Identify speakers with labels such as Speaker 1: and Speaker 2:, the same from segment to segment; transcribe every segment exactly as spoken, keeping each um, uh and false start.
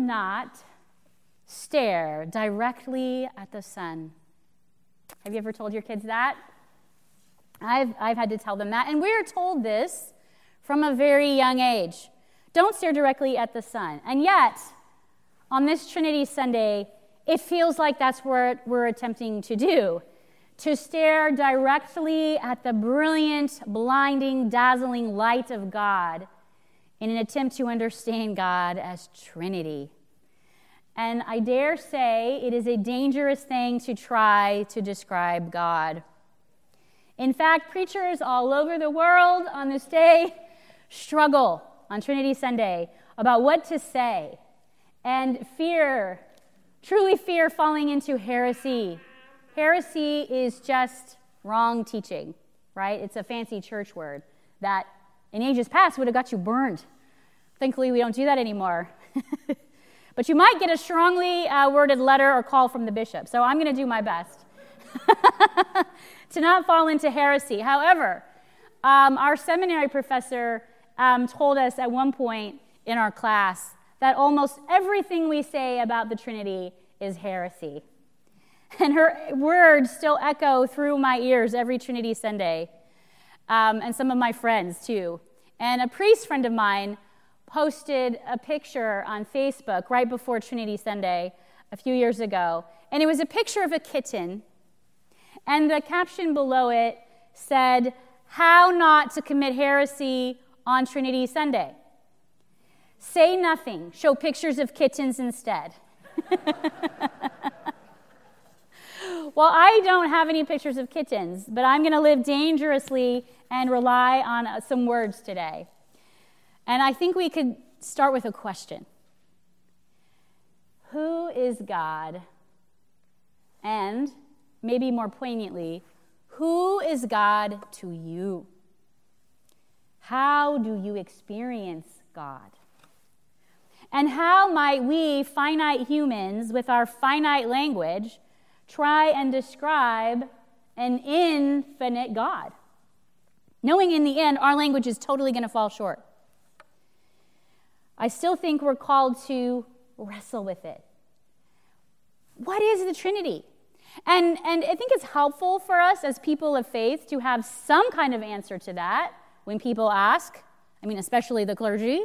Speaker 1: not stare directly at the sun. Have you ever told your kids that? I've, I've had to tell them that. And we're told this from a very young age. Don't stare directly at the sun. And yet, on this Trinity Sunday, it feels like that's what we're attempting to do. To stare directly at the brilliant, blinding, dazzling light of God in an attempt to understand God as Trinity. And I dare say it is a dangerous thing to try to describe God. In fact, preachers all over the world on this day struggle on Trinity Sunday about what to say and fear, truly fear falling into heresy. Heresy is just wrong teaching, right? It's a fancy church word that in ages past would have got you burned. Thankfully, we don't do that anymore. But you might get a strongly uh, worded letter or call from the bishop. So I'm going to do my best to not fall into heresy. However, um, our seminary professor um, told us at one point in our class that almost everything we say about the Trinity is heresy. And her words still echo through my ears every Trinity Sunday, um, and some of my friends too. And a priest friend of mine posted a picture on Facebook right before Trinity Sunday a few years ago, and it was a picture of a kitten, and the caption below it said, "How not to commit heresy on Trinity Sunday. Say nothing, show pictures of kittens instead." Well, I don't have any pictures of kittens, but I'm going to live dangerously and rely on uh, some words today. And I think we could start with a question. Who is God? And, maybe more poignantly, who is God to you? How do you experience God? And how might we, finite humans, with our finite language, try and describe an infinite God, knowing in the end our language is totally going to fall short? I still think we're called to wrestle with it. What is the Trinity? And, and I think it's helpful for us as people of faith to have some kind of answer to that when people ask, I mean, especially the clergy.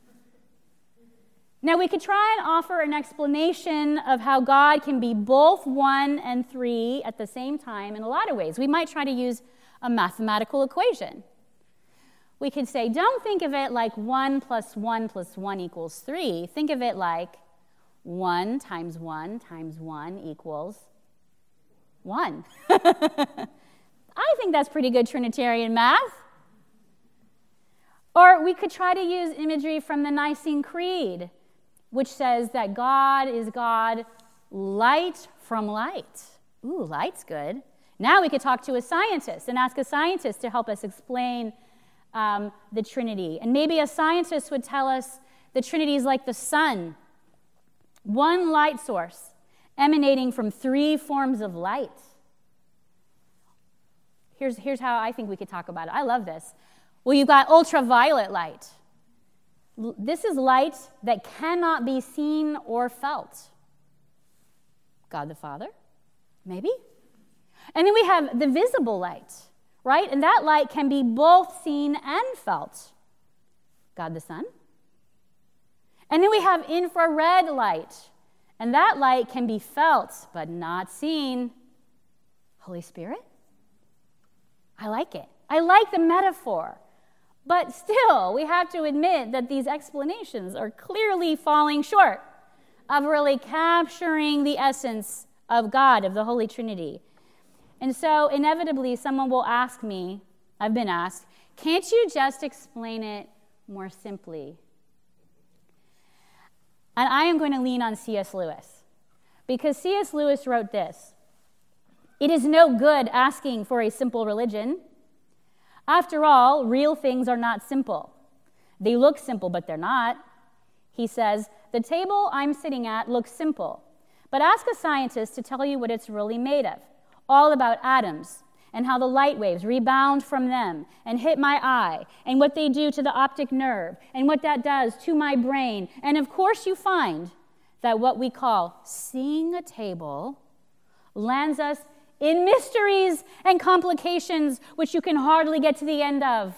Speaker 1: Now, we could try and offer an explanation of how God can be both one and three at the same time in a lot of ways. We might try to use a mathematical equation. We could say, don't think of it like one plus one plus one equals three. Think of it like one times one times one equals one. I think that's pretty good Trinitarian math. Or we could try to use imagery from the Nicene Creed, which says that God is God, light from light. Ooh, light's good. Now we could talk to a scientist and ask a scientist to help us explain um, the Trinity. And maybe a scientist would tell us the Trinity is like the sun, one light source emanating from three forms of light. Here's, here's how I think we could talk about it. I love this. Well, you've got ultraviolet light. This is light that cannot be seen or felt. God the Father, maybe. And then we have the visible light, right? And that light can be both seen and felt. God the Son. And then we have infrared light. And that light can be felt but not seen. Holy Spirit? I like it. I like the metaphor. But still, we have to admit that these explanations are clearly falling short of really capturing the essence of God, of the Holy Trinity. And so, inevitably, someone will ask me, I've been asked, can't you just explain it more simply? And I am going to lean on C S Lewis, because C S Lewis wrote this: "It is no good asking for a simple religion. After all, real things are not simple. They look simple, but they're not." He says, "The table I'm sitting at looks simple, but ask a scientist to tell you what it's really made of, all about atoms and how the light waves rebound from them and hit my eye, and what they do to the optic nerve, and what that does to my brain. And of course you find that what we call seeing a table lands us in mysteries and complications which you can hardly get to the end of.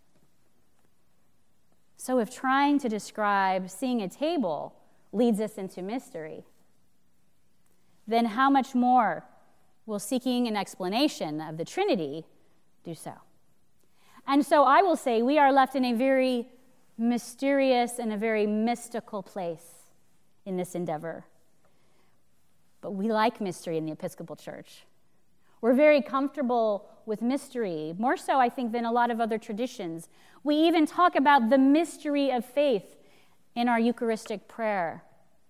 Speaker 1: So if trying to describe seeing a table leads us into mystery, then how much more will seeking an explanation of the Trinity do so? And so I will say we are left in a very mysterious and a very mystical place in this endeavor. But we like mystery in the Episcopal Church. We're very comfortable with mystery, more so, I think, than a lot of other traditions. We even talk about the mystery of faith in our Eucharistic prayer.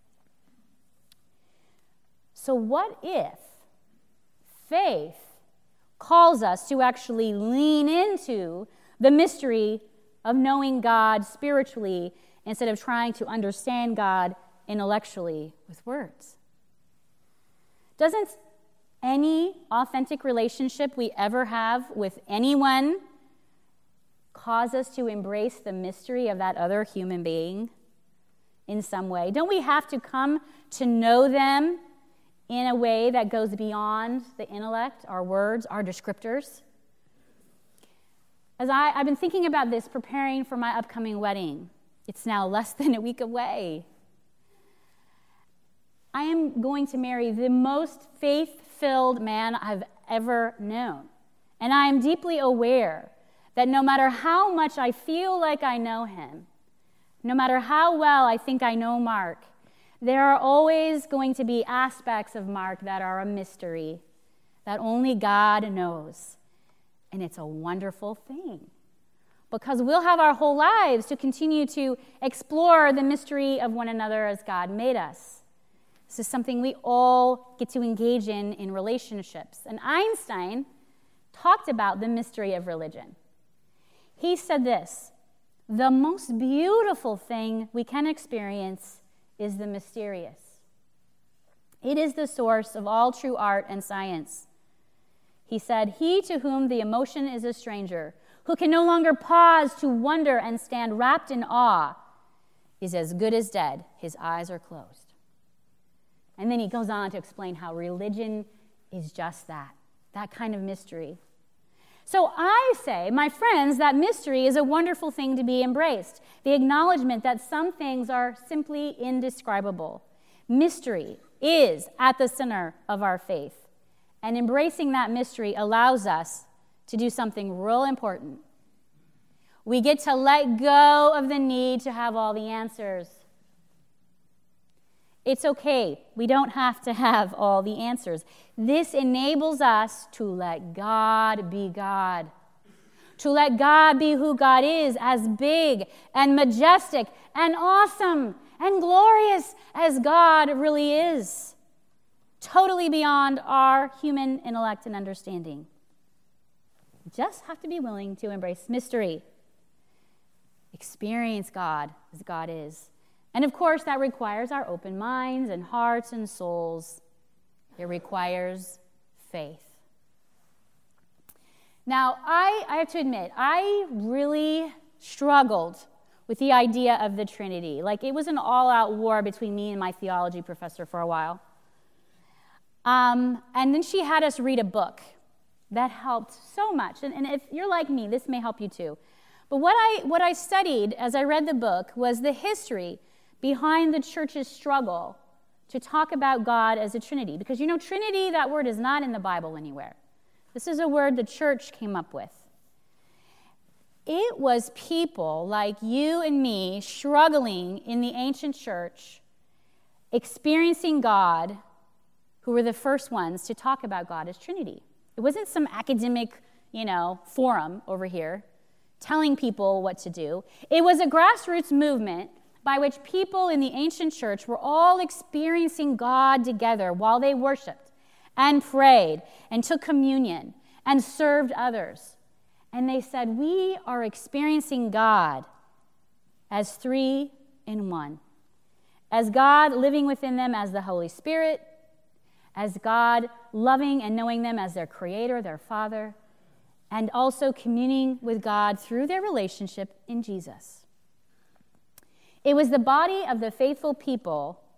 Speaker 1: So what if faith calls us to actually lean into the mystery of knowing God spiritually instead of trying to understand God intellectually with words? Doesn't any authentic relationship we ever have with anyone cause us to embrace the mystery of that other human being in some way? Don't we have to come to know them in a way that goes beyond the intellect, our words, our descriptors? As I, I've been thinking about this, preparing for my upcoming wedding. It's now less than a week away. I am going to marry the most faith-filled man I've ever known. And I am deeply aware that no matter how much I feel like I know him, no matter how well I think I know Mark, there are always going to be aspects of Mark that are a mystery that only God knows. And it's a wonderful thing, because we'll have our whole lives to continue to explore the mystery of one another as God made us. This is something we all get to engage in in relationships. And Einstein talked about the mystery of religion. He said this: the most beautiful thing we can experience is the mysterious. It is the source of all true art and science. He said, he to whom the emotion is a stranger, who can no longer pause to wonder and stand wrapped in awe, is as good as dead. His eyes are closed. And then he goes on to explain how religion is just that, that kind of mystery. So I say, my friends, that mystery is a wonderful thing to be embraced. The acknowledgement that some things are simply indescribable. Mystery is at the center of our faith. And embracing that mystery allows us to do something real important. We get to let go of the need to have all the answers. It's okay. We don't have to have all the answers. This enables us to let God be God. To let God be who God is, as big and majestic and awesome and glorious as God really is. Totally beyond our human intellect and understanding. We just have to be willing to embrace mystery. Experience God as God is. And of course, that requires our open minds and hearts and souls. It requires faith. Now, I, I have to admit, I really struggled with the idea of the Trinity. Like, it was an all-out war between me and my theology professor for a while. Um, and then she had us read a book that helped so much. And, and if you're like me, this may help you too. But what I, what I studied as I read the book was the history behind the church's struggle to talk about God as a Trinity. Because, you know, Trinity, that word is not in the Bible anywhere. This is a word the church came up with. It was people like you and me struggling in the ancient church, experiencing God, who were the first ones to talk about God as Trinity. It wasn't some academic, you know, forum over here telling people what to do. It was a grassroots movement by which people in the ancient church were all experiencing God together while they worshiped and prayed and took communion and served others. And they said, we are experiencing God as three in one. As God living within them as the Holy Spirit, as God loving and knowing them as their creator, their father, and also communing with God through their relationship in Jesus. It was the body of the faithful people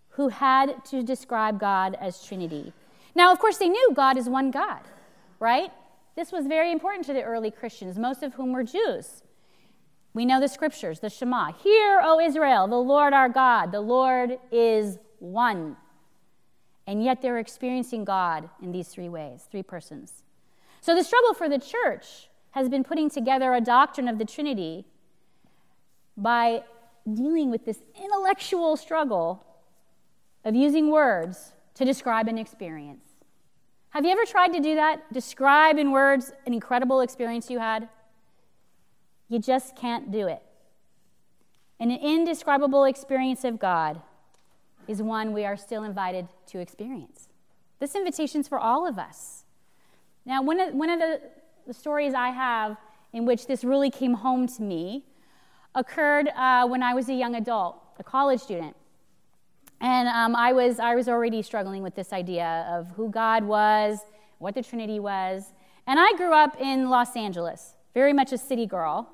Speaker 1: who had to describe God as Trinity. Now, of course, they knew God is one God, right? This was very important to the early Christians, most of whom were Jews. We know the scriptures, the Shema. Hear, O Israel, the Lord our God, the Lord is one. And yet they're experiencing God in these three ways, three persons. So the struggle for the church has been putting together a doctrine of the Trinity by dealing with this intellectual struggle of using words to describe an experience. Have you ever tried to do that? Describe in words an incredible experience you had? You just can't do it. And an indescribable experience of God is one we are still invited to experience. This invitation's for all of us. Now, one of, one of the, the stories I have in which this really came home to me occurred uh, when I was a young adult, a college student. And um, I was I was already struggling with this idea of who God was, what the Trinity was. And I grew up in Los Angeles, very much a city girl.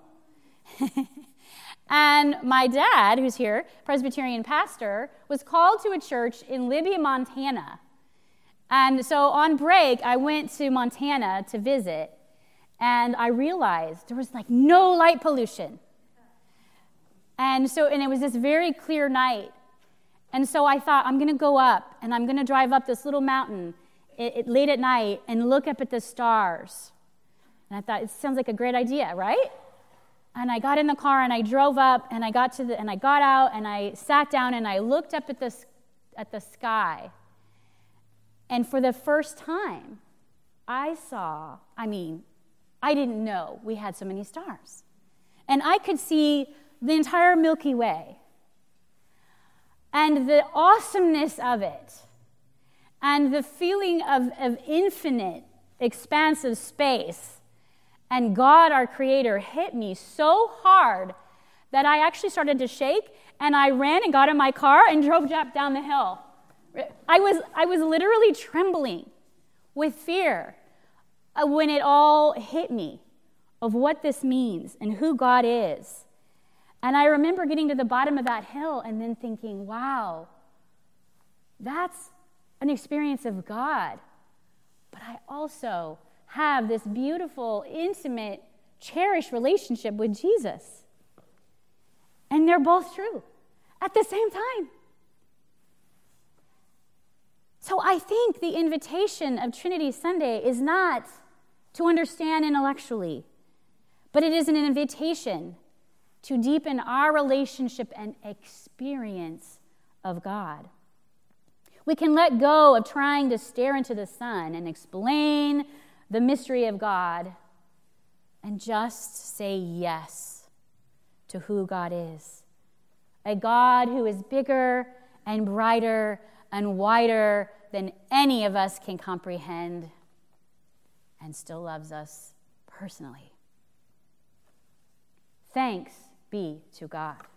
Speaker 1: And my dad, who's here, Presbyterian pastor, was called to a church in Libya, Montana. And so on break, I went to Montana to visit, and I realized there was like no light pollution. And so, and it was this very clear night. And so I thought, I'm going to go up, and I'm going to drive up this little mountain it, it, late at night and look up at the stars. And I thought, it sounds like a great idea, right? And I got in the car, and I drove up, and I got to the, and I got out, and I sat down, and I looked up at the, at the sky. And for the first time, I saw, I mean, I didn't know we had so many stars. And I could see the entire Milky Way. And the awesomeness of it, and the feeling of, of infinite, expansive space, and God, our Creator, hit me so hard that I actually started to shake, and I ran and got in my car and drove down the hill. I was, I was literally trembling with fear when it all hit me of what this means and who God is. And I remember getting to the bottom of that hill and then thinking, wow, that's an experience of God. But I also have this beautiful, intimate, cherished relationship with Jesus. And they're both true at the same time. So I think the invitation of Trinity Sunday is not to understand intellectually, but it is an invitation to deepen our relationship and experience of God. We can let go of trying to stare into the sun and explain the mystery of God and just say yes to who God is. A God who is bigger and brighter and wider than any of us can comprehend and still loves us personally. Thanks be to God.